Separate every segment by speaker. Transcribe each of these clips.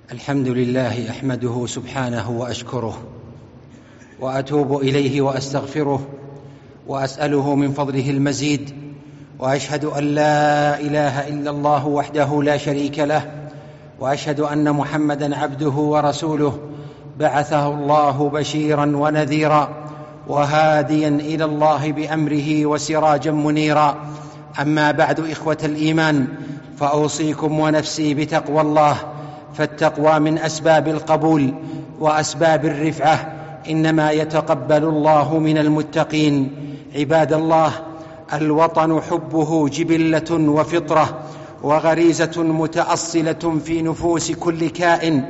Speaker 1: الحمد لله أحمده سبحانه وأشكره وأتوب إليه وأستغفره وأسأله من فضله المزيد، وأشهد أن لا إله إلا الله وحده لا شريك له، وأشهد أن محمدًا عبده ورسوله بعثه الله بشيرًا ونذيرًا وهاديًا إلى الله بأمره وسراجًا منيرًا. أما بعد، إخوة الإيمان، فأوصيكم ونفسي بتقوى الله، فالتقوى من أسباب القبول وأسباب الرفعة، إنما يتقبل الله من المتقين. عباد الله، الوطن حبه جبلة وفطرة وغريزة متأصلة في نفوس كل كائن،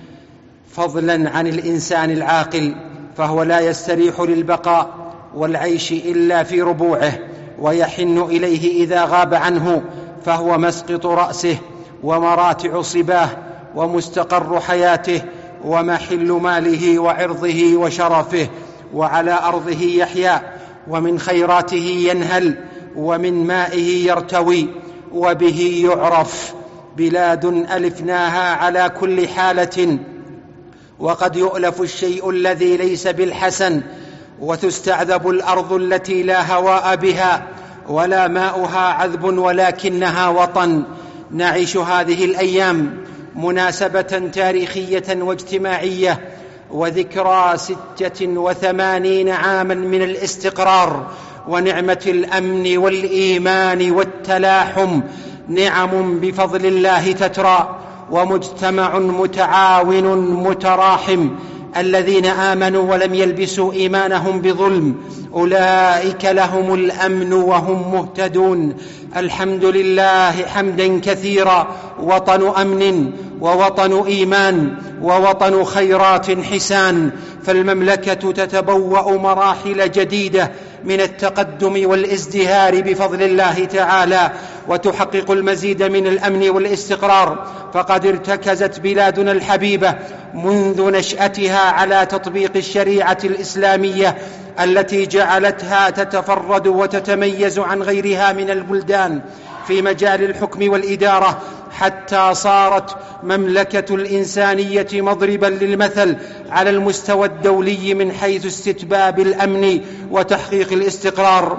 Speaker 1: فضلا عن الإنسان العاقل، فهو لا يستريح للبقاء والعيش إلا في ربوعه، ويحن إليه إذا غاب عنه، فهو مسقط رأسه ومراتع صباه ومستقر حياته ومحل ماله وعرضه وشرفه، وعلى أرضه يحيا، ومن خيراته ينهل، ومن مائه يرتوي، وبه يعرف. بلاد ألفناها على كل حالة، وقد يؤلف الشيء الذي ليس بالحسن، وتستعذب الأرض التي لا هواء بها ولا ماؤها عذب ولكنها وطن. نعيش هذه الأيام مناسبة تاريخية واجتماعية وذكرى 86 عاما من الاستقرار ونعمة الأمن والإيمان والتلاحم، نعم بفضل الله تترى، ومجتمع متعاون متراحم. الذين آمنوا ولم يلبسوا إيمانهم بظلم أولئك لهم الأمن وهم مهتدون. الحمد لله حمدا كثيرا، وطن أمن ووطن إيمان ووطن خيرات حسان. فالمملكة تتبوأ مراحل جديدة من التقدم والازدهار بفضل الله تعالى، وتحقق المزيد من الأمن والاستقرار. فقد ارتكزت بلادنا الحبيبة منذ نشأتها على تطبيق الشريعة الإسلامية التي جعلتها تتفرد وتتميز عن غيرها من البلدان في مجال الحكم والإدارة، حتى صارت مملكة الإنسانية مضربا للمثل على المستوى الدولي من حيث استتباب الأمن وتحقيق الاستقرار.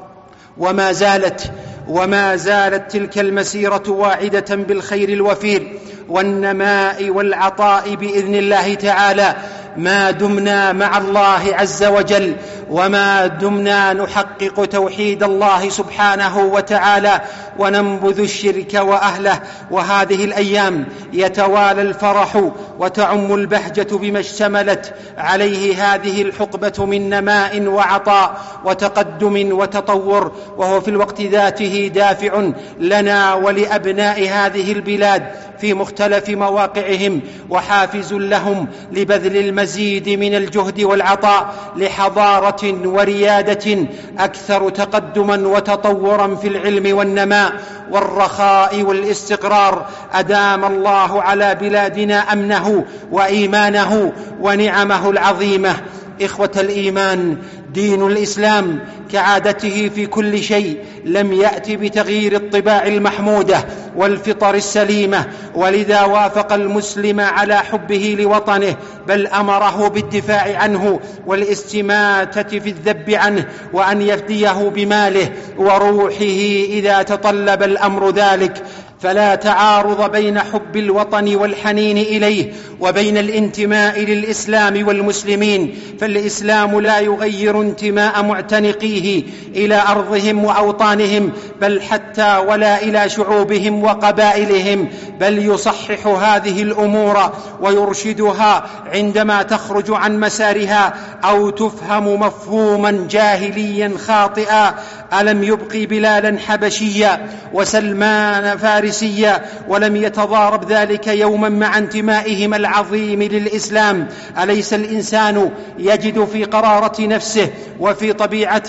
Speaker 1: وما زالت تلك المسيرة واعدة بالخير الوفير والنماء والعطاء بإذن الله تعالى، ما دمنا مع الله عز وجل، وما دمنا نحقق توحيد الله سبحانه وتعالى وننبذ الشرك وأهله. وهذه الأيام يتوالى الفرح وتعم البهجة بما اشتملت عليه هذه الحقبة من نماء وعطاء وتقدم وتطور، وهو في الوقت ذاته دافع لنا ولأبناء هذه البلاد في مختلف مواقعهم، وحافز لهم لبذل المزيد من الجهد والعطاء لحضارة وريادة أكثر تقدما وتطورا في العلم والنماء والرخاء والاستقرار. أدام الله على بلادنا أمنه وإيمانه ونعمه العظيمة. إخوة الإيمان، دين الإسلام كعادته في كل شيء لم يأت بتغيير الطباع المحمودة والفطر السليمة، ولذا وافق المسلم على حبه لوطنه، بل أمره بالدفاع عنه والاستماتة في الذب عنه، وأن يفديه بماله وروحه إذا تطلب الأمر ذلك. فلا تعارض بين حب الوطن والحنين إليه وبين الانتماء للإسلام والمسلمين، فالإسلام لا يغير انتماء معتنقيه إلى أرضهم وأوطانهم، بل حتى ولا إلى شعوبهم وقبائلهم، بل يصحح هذه الأمور ويرشدها عندما تخرج عن مسارها أو تفهم مفهوما جاهليا خاطئا. ألم يبقي بلالا حبشيا وسلمان فارسيا ولم يتضارب ذلك يوما مع انتمائهما العظيم للإسلام؟ أليس الإنسان يجد في قرارة نفسه وفي طبيعته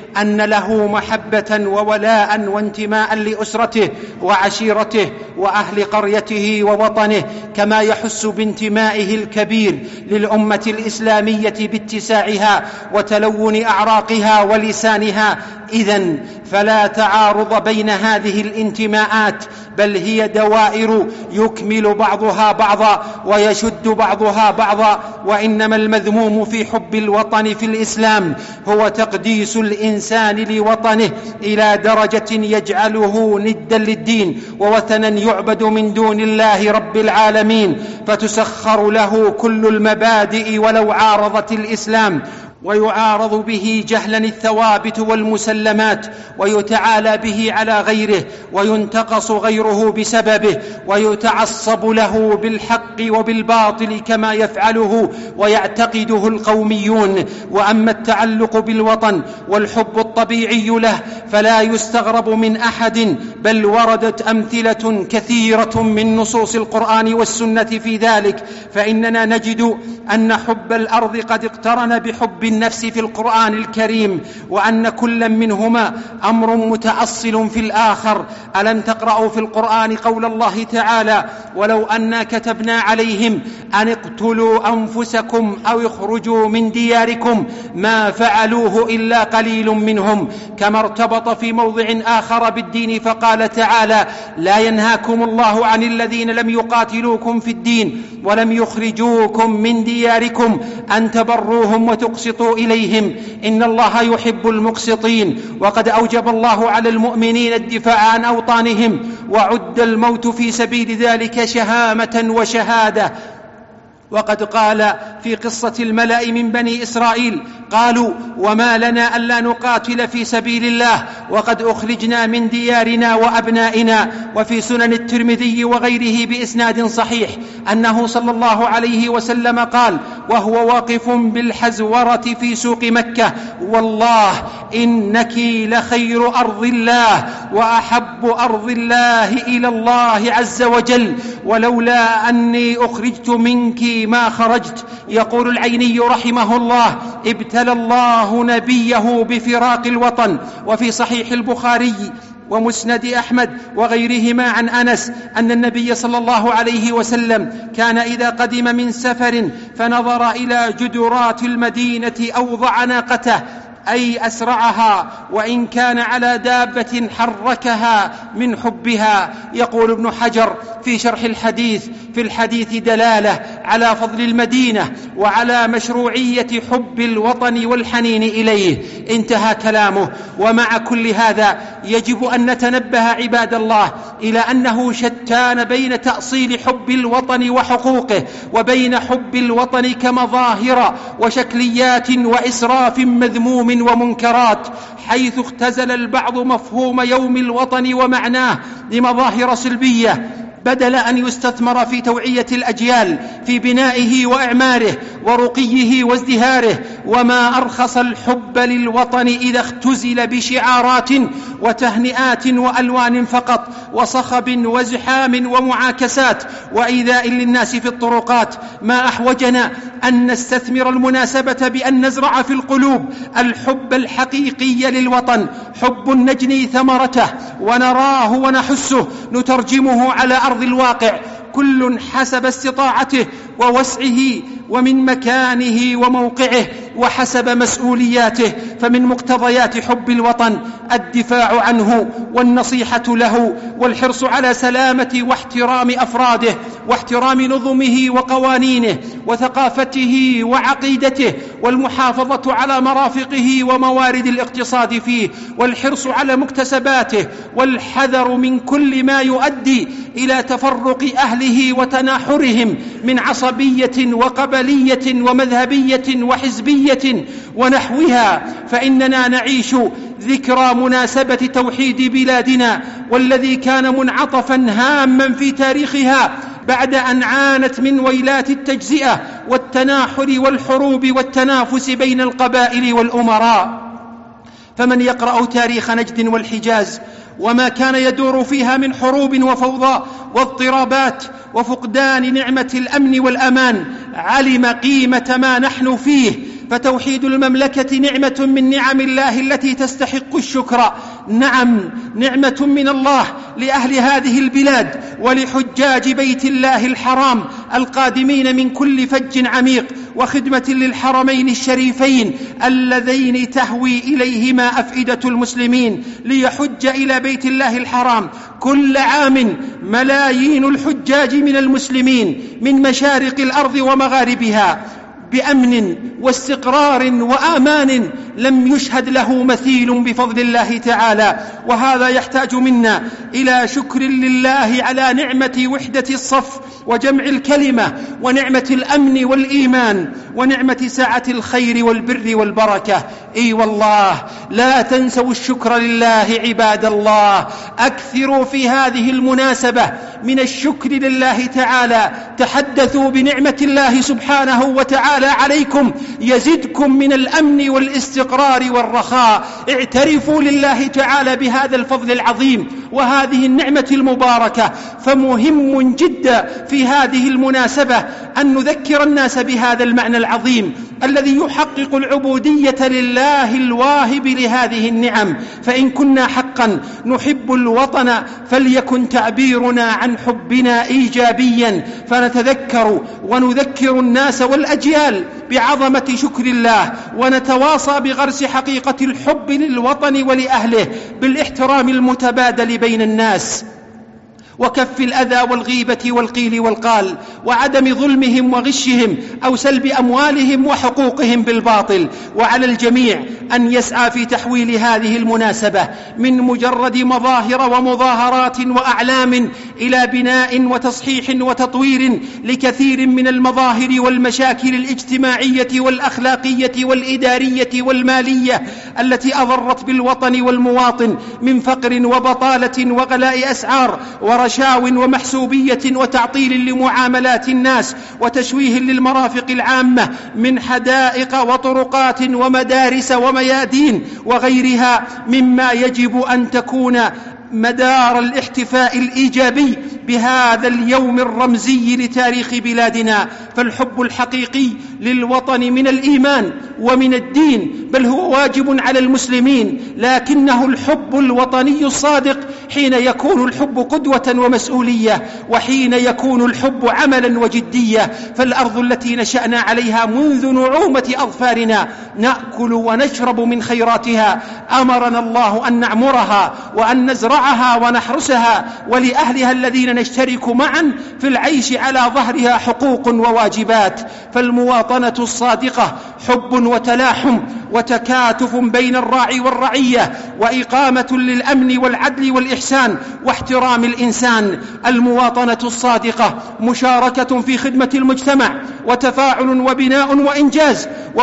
Speaker 1: أن له محبة وولاء وانتماء لأسرته وعشيرته وأهل قريته ووطنه، كما يحس بانتمائه الكبير للأمة الإسلامية باتساعها وتلون أعراقها ولسانها. إذن فلا تعارض بين هذه الانتماءات، بل هي دوائر يكمل بعضها بعضا ويشد بعضها بعضا. وإنما المذموم في حب الوطن في الإسلام هو تقديس الإنسان لوطنه إلى درجة يجعله ندا للدين ووثنا يعبد من دون الله رب العالمين، فتسخر له كل المبادئ ولو عارضت الإسلام، ويعارض به جهلا الثوابت والمسلمات، ويتعالى به على غيره، وينتقص غيره بسببه، ويتعصب له بالحق وبالباطل كما يفعله ويعتقده القوميون. وأما التعلق بالوطن والحب الطبيعي له فلا يستغرب من أحد، بل وردت أمثلة كثيرة من نصوص القرآن والسنة في ذلك. فإننا نجد أن حب الأرض قد اقترن بحب النفس في القرآن الكريم، وأن كل منهما أمر متأصل في الآخر. ألم تقرأوا في القرآن قول الله تعالى: ولو أنا كتبنا عليهم أن اقتلوا أنفسكم أو اخرجوا من دياركم ما فعلوه إلا قليل منهم. كما ارتبط في موضع آخر بالدين فقال تعالى: لا ينهاكم الله عن الذين لم يقاتلوكم في الدين ولم يخرجوكم من دياركم أن تبروهم وتقسطوا إليهم إن الله يحب المقسطين. وقد أوجب الله على المؤمنين الدفاع عن أوطانهم، وعد الموت في سبيل ذلك شهامة وشهادة. وقد قال في قصة الملأ من بني إسرائيل: قالوا وما لنا ألا نقاتل في سبيل الله وقد أخرجنا من ديارنا وأبنائنا. وفي سنن الترمذي وغيره بإسناد صحيح أنه صلى الله عليه وسلم قال وهو واقف بالحزورة في سوق مكة: والله إنك لخير أرض الله وأحب أرض الله إلى الله عز وجل، ولولا أني أخرجت منك ما خرجت. يقول العيني رحمه الله: ابتلى الله نبيه بفراق الوطن. وفي صحيح البخاري ومسند أحمد وغيرهما عن أنس أن النبي صلى الله عليه وسلم كان إذا قدم من سفر فنظر إلى جدرات المدينة أوضع ناقته، أي أسرعها، وإن كان على دابة حركها من حبها. يقول ابن حجر في شرح الحديث: في الحديث دلالة على فضل المدينة وعلى مشروعية حب الوطن والحنين إليه. انتهى كلامه. ومع كل هذا يجب أن نتنبه عباد الله إلى أنه شتان بين تأصيل حب الوطن وحقوقه وبين حب الوطن كمظاهر وشكليات وإسراف مذموم ومنكرات، حيث اختزل البعض مفهوم يوم الوطن ومعناه لمظاهر سلبية، بدل أن يستثمر في توعية الأجيال في بنائه وإعماره ورقيه وازدهاره. وما أرخص الحب للوطن إذا اختزل بشعارات وتهنئات وألوان فقط، وصخب وزحام ومعاكسات وإيذاء للناس في الطرقات. ما أحوجنا أن نستثمر المناسبة بأن نزرع في القلوب الحب الحقيقي للوطن، حب نجني ثمرته ونراه ونحسه، نترجمه على أرض الواقع، كل حسب استطاعته ووسعه ومن مكانه وموقعه وحسب مسؤولياته. فمن مقتضيات حب الوطن الدفاع عنه والنصيحة له والحرص على سلامة واحترام أفراده واحترام نظمه وقوانينه وثقافته وعقيدته، والمحافظة على مرافقه وموارد الاقتصاد فيه، والحرص على مكتسباته، والحذر من كل ما يؤدي إلى تفرق أهله وتناحرهم من عصبية وقبلية ومذهبية وحزبية ونحوها. فإننا نعيش ذكرى مناسبة توحيد بلادنا، والذي كان منعطفا هاما في تاريخها بعد أن عانت من ويلات التجزئة والتناحر والحروب والتنافس بين القبائل والأمراء. فمن يقرأ تاريخ نجد والحجاز وما كان يدور فيها من حروب وفوضى واضطرابات وفقدان نعمة الأمن والأمان علم قيمة ما نحن فيه، فتوحيد المملكة نعمة من نعم الله التي تستحق الشكر. نعم، نعمة من الله لأهل هذه البلاد ولحجاج بيت الله الحرام القادمين من كل فج عميق، وخدمة للحرمين الشريفين اللذين تهوي إليهما أفئدة المسلمين ليحج إلى بيت الله الحرام كل عام ملايين الحجاج من المسلمين من مشارق الأرض ومغاربها بأمن واستقرار وآمان لم يشهد له مثيل بفضل الله تعالى. وهذا يحتاج منا إلى شكر لله على نعمة وحدة الصف وجمع الكلمة، ونعمة الأمن والإيمان، ونعمة سعة الخير والبر والبركة. إي والله لا تنسوا الشكر لله عباد الله. أكثروا في هذه المناسبة من الشكر لله تعالى. تحدثوا بنعمة الله سبحانه وتعالى عليكم يزدكم من الأمن والاستقرار والرخاء. اعترفوا لله تعالى بهذا الفضل العظيم وهذه النعمة المباركة. فمهم جدا في هذه المناسبة أن نذكر الناس بهذا المعنى العظيم الذي يحقق العبودية لله الواهب لهذه النعم. فإن كنا حقا نحب الوطن فليكن تعبيرنا عن حبنا إيجابيا، فنتذكر ونذكر الناس والأجيال بعظمة شكر الله، ونتواصى بغرس حقيقة الحب للوطن ولأهله بالاحترام المتبادل بين الناس، وكف الأذى والغيبة والقيل والقال، وعدم ظلمهم وغشهم أو سلب أموالهم وحقوقهم بالباطل. وعلى الجميع أن يسعى في تحويل هذه المناسبة من مجرد مظاهر ومظاهرات وأعلام إلى بناء وتصحيح وتطوير لكثير من المظاهر والمشاكل الاجتماعية والأخلاقية والإدارية والمالية التي أضرت بالوطن والمواطن من فقر وبطالة وغلاء أسعار ورشاو ومحسوبية وتعطيل لمعاملات الناس وتشويه للمرافق العامة من حدائق وطرقات ومدارس وميادين وغيرها مما يجب أن تكون مدار الاحتفاء الإيجابي بهذا اليوم الرمزي لتاريخ بلادنا. فالحب الحقيقي للوطن من الإيمان ومن الدين، بل هو واجب على المسلمين، لكنه الحب الوطني الصادق حين يكون الحب قدوة ومسؤولية، وحين يكون الحب عملا وجدية. فالأرض التي نشأنا عليها منذ نعومة أظفارنا نأكل ونشرب من خيراتها، أمرنا الله أن نعمرها وأن نزرعها ونحرسها، ولأهلها الذين نشترك معا في العيش على ظهرها حقوق وواجبات. فالمواطنة الصادقة حب وتلاحم وتكاتف بين الراعي والرعية، وإقامة للأمن والعدل والإحسان واحترام الإنسان. المواطنة الصادقة مشاركة في خدمة المجتمع، وتفاعل وبناء وإنجاز،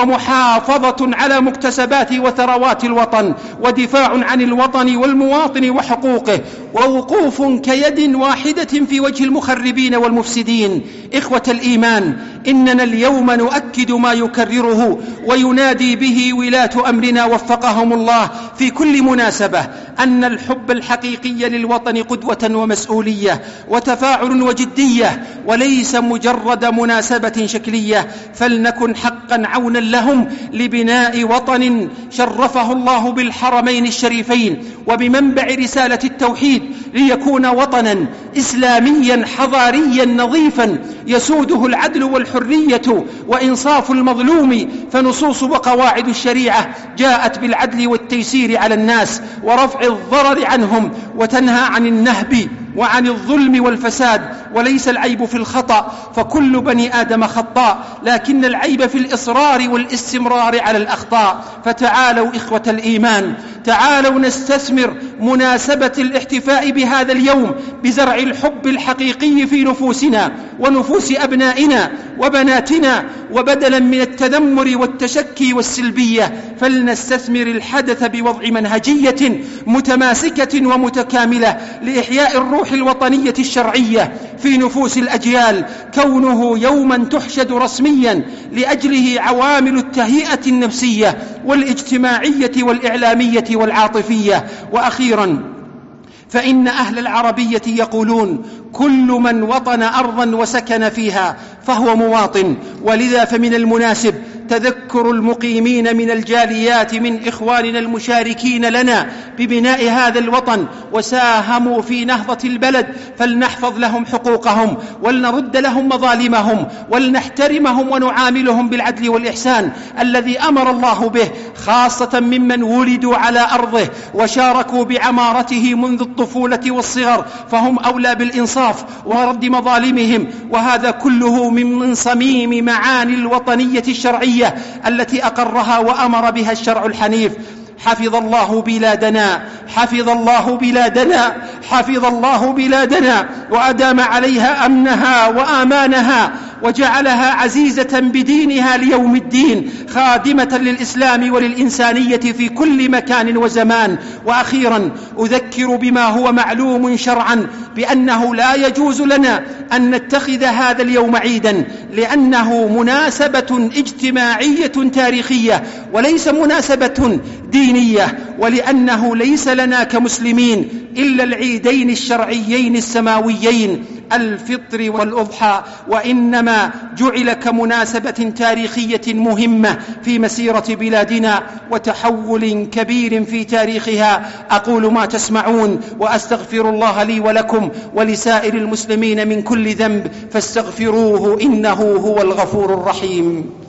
Speaker 1: ومحافظة على مكتسبات وثروات الوطن، ودفاع عن الوطن والمواطن وحقوقه، ووقوف كيد واحدة في وجه المخربين والمفسدين. إخوة الإيمان، إننا اليوم نؤكد ما يكرره وينادي به ولاة أمرنا وفقهم الله في كل مناسبة، أن الحب الحقيقي للوطن قدوة ومسؤولية وتفاعل وجدية، وليس مجرد مناسبة شكلية. فلنكن حقا عونا لهم لبناء وطن شرفه الله بالحرمين الشريفين وبمنبع رسالة التوحيد، ليكون وطنا إسلاميا حضاريا نظيفا يسوده العدل والحرية وإنصاف المظلوم. فنصوص وقواعد الشريعة جاءت بالعدل والتيسير على الناس ورفع الضرر عنهم، وتنهى عن النهب وعن الظلم والفساد. وليس العيب في الخطأ، فكل بني آدم خطاء، لكن العيب في الإصرار والاستمرار على الأخطاء. فتعالوا إخوة الإيمان، تعالوا نستثمر مناسبة الاحتفاء بهذا اليوم بزرع الحب الحقيقي في نفوسنا ونفوس أبنائنا وبناتنا، وبدلا من التذمر والتشكي والسلبية فلنستثمر الحدث بوضع منهجية متماسكة ومتكاملة لإحياء الروح الوطنية الشرعية في نفوس الأجيال، كونه يوما تحشد رسميا لأجله عوامل التهيئة النفسية والاجتماعية والإعلامية والعاطفية. وأخيرا، فإن أهل العربية يقولون: كل من وطن أرضا وسكن فيها فهو مواطن. ولذا فمن المناسب تذكر المقيمين من الجاليات من إخواننا المشاركين لنا ببناء هذا الوطن وساهموا في نهضة البلد، فلنحفظ لهم حقوقهم ولنرد لهم مظالمهم ولنحترمهم ونعاملهم بالعدل والإحسان الذي أمر الله به، خاصة ممن ولدوا على أرضه وشاركوا بعمارته منذ الطفولة والصغر، فهم أولى بالإنصاف ورد مظالمهم. وهذا كله من صميم معاني الوطنية الشرعية التي أقرها وأمر بها الشرع الحنيف. حفظ الله بلادنا، حفظ الله بلادنا، حفظ الله بلادنا، وأدام عليها أمنها وآمانها، وجعلها عزيزة بدينها ليوم الدين، خادمة للإسلام وللإنسانية في كل مكان وزمان. وأخيرا أذكر بما هو معلوم شرعا بأنه لا يجوز لنا أن نتخذ هذا اليوم عيدا، لأنه مناسبة اجتماعية تاريخية وليس مناسبة دينية، ولأنه ليس لنا كمسلمين إلا العيدين الشرعيين السماويين الفطر والأضحى، وإنما جعل كمناسبة تاريخية مهمة في مسيرة بلادنا وتحول كبير في تاريخها. أقول ما تسمعون وأستغفر الله لي ولكم ولسائر المسلمين من كل ذنب فاستغفروه إنه هو الغفور الرحيم.